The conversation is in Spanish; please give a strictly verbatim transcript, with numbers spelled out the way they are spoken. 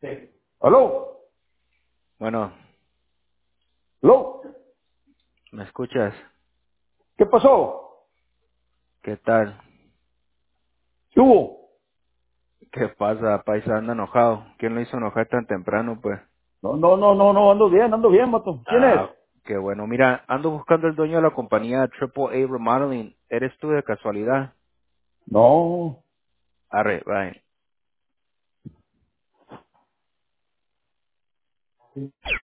¿Aló? Bueno, ¿Aló? ¿me escuchas? ¿Qué pasó? ¿Qué tal? ¿Qué hubo? ¿Qué pasa? Paisa anda enojado. ¿Quién lo hizo enojar tan temprano, pues? No, no, no, no, no, ando bien, ando bien, mato. ¿Quién es? Ah, qué bueno. Mira, ando buscando el dueño de la compañía Triple A Remodeling. ¿Eres tú de casualidad? No. Arre, bye.